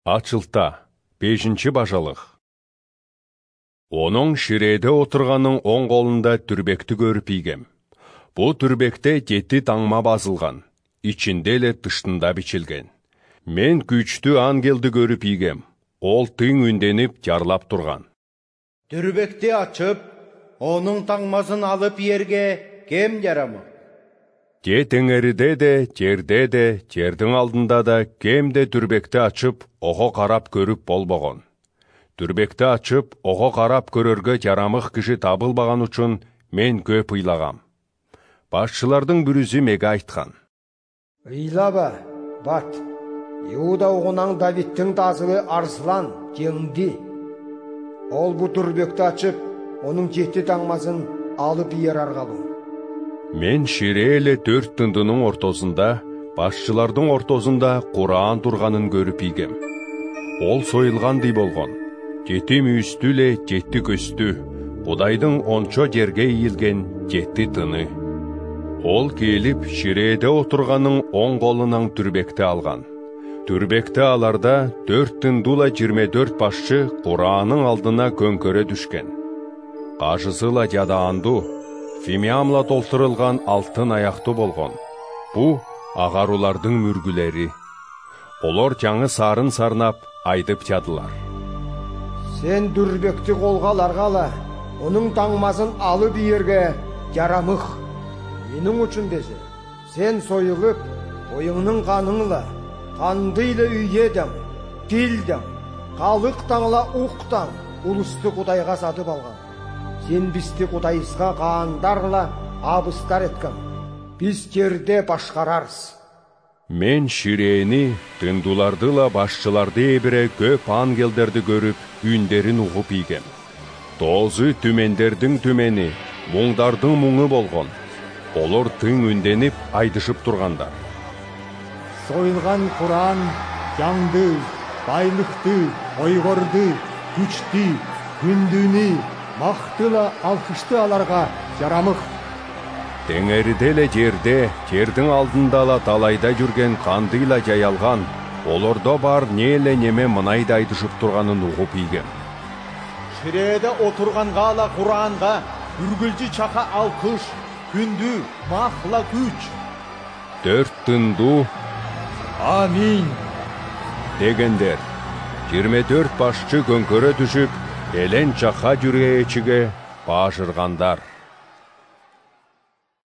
Ачылта, 5-ші бажалық. Оның ширеде отырғанның оң қолында түрбекті көріп игем. Бұл түрбекте 7 таңма басылған, içinde ле тыштында бичилген. Мен күчтүү ангелді көріп игем. Ол тың үнденіп жарлап тұрған. Түрбекті açıp, оның таңмасын алып ерге кем жарамы? Же теңеріде де, жерде де, жердің алдында да кемде түрбекті açıp, оғы қарап көріп болбаған. Түрбекті açıp, оғы қарап көрерге жарамық кіші табылбаған үшін мен көп ыйлағам. Башчылардың бүрізі меге айтқан. Ыйлаба, бат, Иуда оғынан Давидтің тазылы Арслан жеңді. Ол бұ түрбекті açıp, оның 7 таңмасын алып ер арғалу. Мен ширейле 4 тындының ортосында, башчылардың ортосында Құран тұрғанын көріп игем. Ол сойылғандай болған. 7 мүйістіле 7 көсті, Құдайдың ончо жерге иілген 7 тыны. Ол келіп, ширеде отырғанның оң қолынан түрбекті алған. Түрбекті аларда 4 тындула 24 башчы Құранның алдына көнкөрі düşкен. Қажысыла жадаанду, фимиамла толтырылған алтын аяқты болған. Бұ ағарулардың мүргілері. Олар жаңы сарын сарнап, айдып жадылар. Сен дүрбекті қолға аларғала, оның таңмасын алып ерге жарамық. Менің үшін десе, сен сойылып, ойыңның қаныңла, қандыйлы үйедім, тілдім, қалық таңла ұқтан, ұлысты Құдайға сатып алған. Сен бізді Құдайысқа қандарла абыстар еткім. Біз жерде башқарарыз. Мен ширені, тындулардыла башчыларды ебіре көп ангелдерді көріп, үндерін ұғып игем. Тозы түмендердің түмені, мұңдардың мұңы болған. Олар тың үнденіп, айдышып тұрғандар. Сойылған Құран жаңды, байлықты, ойғырды, күчті, күндіні, мақтыла алқышты аларға жарамық. Теңеріделе жерде, жердің алдындала талайда жүрген қандыйла жайалған, оларда бар неле неме мынайда айдышып тұрғанын ұғып игем. Ширеде отырғанға ала Құранға, үргілжі чақа алқыш, күнді, мақла күч. 4 тынду, Амин дегендер. 24 башчы көнкөрө түшіп, элен чақа жүрге ечіге башырғандар.